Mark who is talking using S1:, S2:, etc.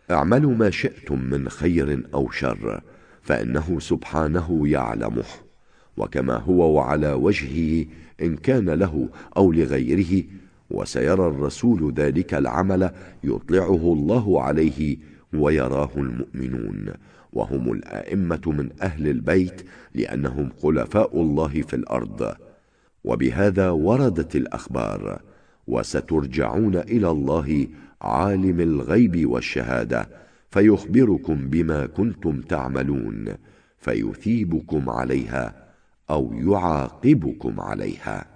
S1: اعملوا ما شئتم من خير أو شر فإنه سبحانه يعلمه، وكما هو وعلى وجهه إن كان له أو لغيره، وسيرى الرسول ذلك العمل يطلعه الله عليه ويراه المؤمنون، وهم الآئمة من أهل البيت لأنهم خلفاء الله في الأرض. وبهذا وردت الأخبار: وسترجعون إلى الله عالم الغيب والشهادة فيخبركم بما كنتم تعملون فيثيبكم عليها أو يعاقبكم عليها.